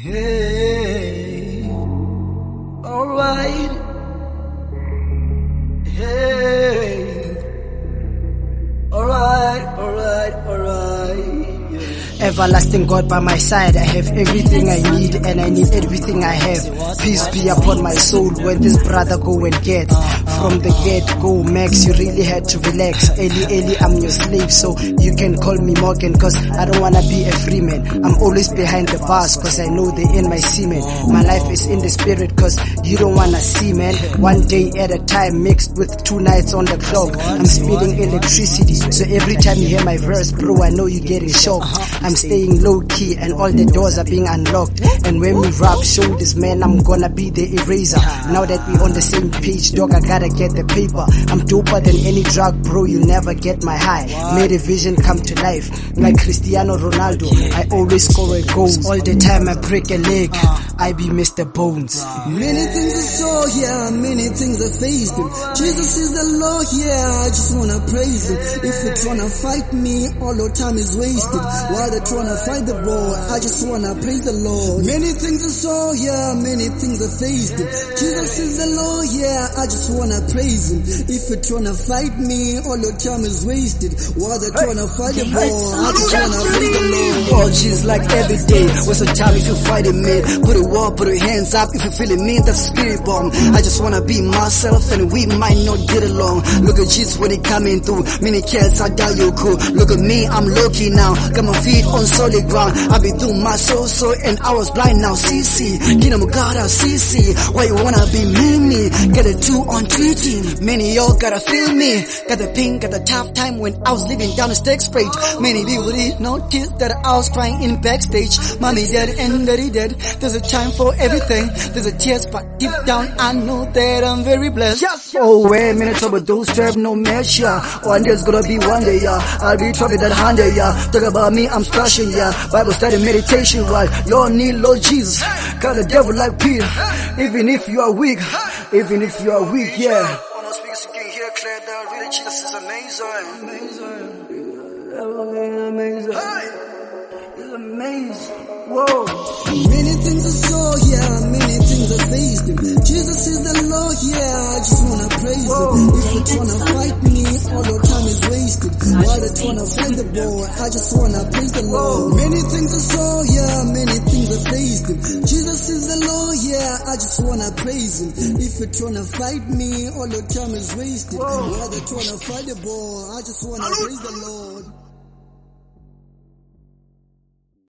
Hey, alright. Hey, alright. Everlasting God by my side, I have everything I need and I need everything I have. Peace be upon my soul when this brother go and get. From the get-go, Max, you really had to relax. Eli, I'm your slave, so you can call me Morgan, cause I don't wanna be a free man. I'm always behind the bars, cause I know they in my semen. My life is in the spirit, cause you don't wanna see, man. One day at a time, mixed with 2 nights on the clock. I'm spitting electricity, so every time you hear my verse, bro, I know you're getting shocked. I'm staying low-key and all the doors are being unlocked. And when we rub shoulders, man, I'm gonna be the eraser. Now that we on the same page, dog, I gotta get the paper. I'm doper than any drug, bro, you'll never get my high. Made a vision come to life, like Cristiano Ronaldo. I always score a goal. All the time I break a leg, I be Mr. Bones. Many things I saw, yeah, many things I faced him. Jesus is the Lord, yeah, I just wanna praise him. If you're tryna fight me, all your time is wasted. While they're tryna fight the war, I just wanna praise the Lord. Many things I saw, yeah, many things I faced him. Jesus is the Lord, yeah, I just wanna praise him. If you're tryna fight me, all your time is wasted. While they're tryna fight the war, I just wanna praise the Lord. Oh, Jesus, like every day, what's the time if you fighting me? Put it up, put your hands up if you feeling me, that's spirit bomb. I just wanna be myself and we might not get along. Look at Jesus when he coming through, many cats I die you cool. Look at me, I'm lucky now, got my feet on solid ground. I be through my soul and I was blind now, CC. Kingdom of God, I CC. Why you wanna be me? Get a 2 on 3 team. Many y'all gotta feel me. Got the pain, got the tough time when I was living down the stage rage. Many people didn't notice that I was crying in backstage. Mommy dead and daddy dead. There's a time for everything. There's a tears, but deep down I know that I'm very blessed. Oh, wait a minute, trouble don't strap no measure. One day's gonna be one day, yeah. I'll be trouble that 100, yeah. Talk about me, I'm splashing, yeah. Bible study, meditation, right? Lord need Lord Jesus. Got the devil like Peter. Even if you are weak, yeah. On the speakers you can hear clear that really Jesus is amazing. It's amazing. Whoa. Many things I saw, yeah, many things I faced him. Jesus is the Lord, yeah, I just wanna praise him. If you're tryna fight me, all your time is wasted. While they're tryna fight the war, I just wanna praise the Lord. Many things I saw, yeah, many things I faced him. Jesus is the Lord, yeah, I just wanna praise him. If you're tryna fight me, all your time is wasted. While they're tryna fight the war, I just wanna praise the Lord.